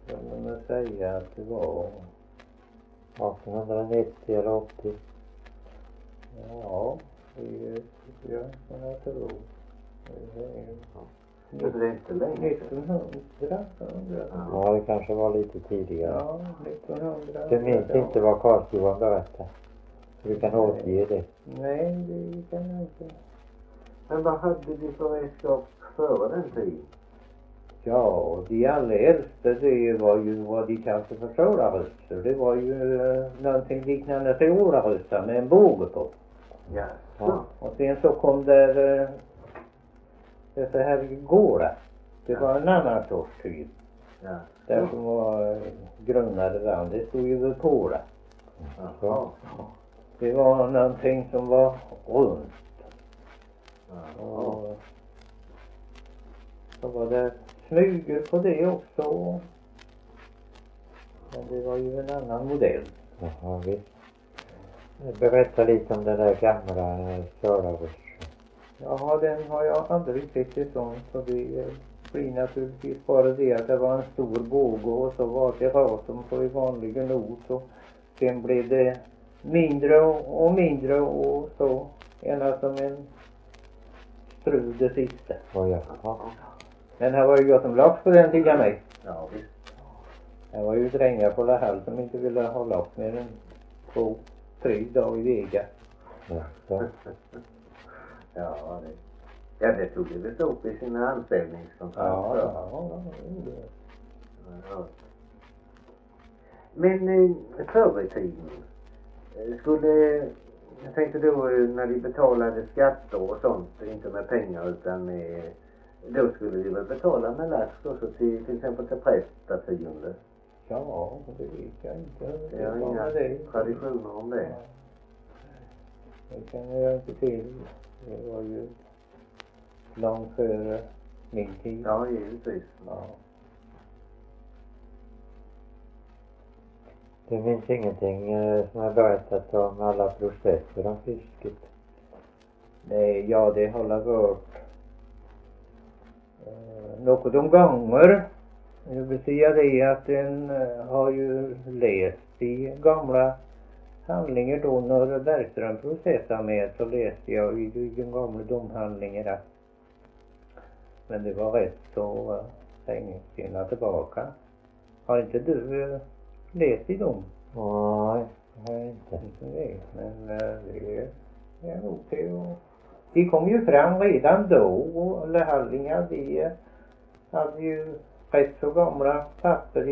Skulle man säga att det var 1890 eller 80. ja, det tycker jag kan jag tro. Så det är inte länge. 1900. Ja, det kanske var lite tidigare. Ja, 1900. Du minns inte vad Karl-Johan berättade? Du kan återge det. Nej, det kan jag inte. Men vad hade de för redskap före den tiden? Ja, de allra äldste, det var ju vad de kallade för trådarröster. Det var ju någonting liknande trådarröster med en båge på. Ja. Ja. Och sen så kom där dessa här gårdar. Det var en annan sorts typ. Ja. Där som var grundade där. Det stod ju på det. Ja. Det var någonting som var runt. Ja. Och så var det smyger på det också. Men det var ju en annan modell. Jaha, visst. Berätta lite om den där gamla Söderhus. Ja, den har jag aldrig sett i sånt. Så det blir naturligtvis bara det att det var en stor båge och så var det rasen på i vanliga not. Och sen blev det mindre och mindre och så ena som en strud det sista. Ja. Men här var ju gott om lax på den tiden mig. Ja, visst. Det var ju drängar på Lahall som inte ville ha lax mer än 2-3 dagar i veckan. Ja. Ja, det tog det väl upp i sina anställningskontrakt. Ja. Men förr i tiden jag tänkte då när de betalade skatter och sånt, inte med pengar utan med, då skulle de väl betala med lax också till exempel till präststationerna. Ja, det vet jag inte. Jag har inga traditioner om det. Det kan jag inte till. Det var ju långt före min tid. Ja, givetvis. Ja. Det finns ingenting som har berättat om alla processer om fisket. Nej, ja, det har varit något om gånger. Jag vill säga det att den har ju läst i gamla handlingar då när Bergström processade med, så läste jag i de gamla domhandlingarna. Men det var rätt så länge sedan tillbaka. Har inte du läst i dem? Nej, det har jag inte. Inte det, men det är nog till och de kom ju fram redan då, och Lahallingar, de hade ju rätt så gamla papper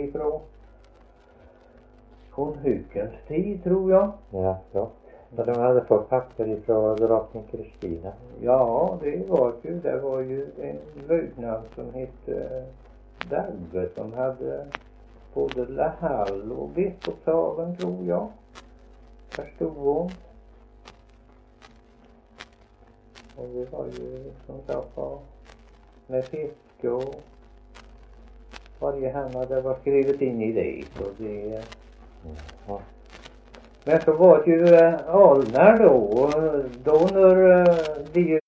från Hukens tid, tror jag. Ja, så. Men de hade fått papper ifrån drottning Kristina. Ja, det var ju en löjtnant som hette Dagge som hade både Lahall och Biskopshagen, tror jag. Förstod hon. Och det var ju som sagt med fiske och varje han hade var skrivit in i det. Så det Ja. Men så var det ju Alnar då när de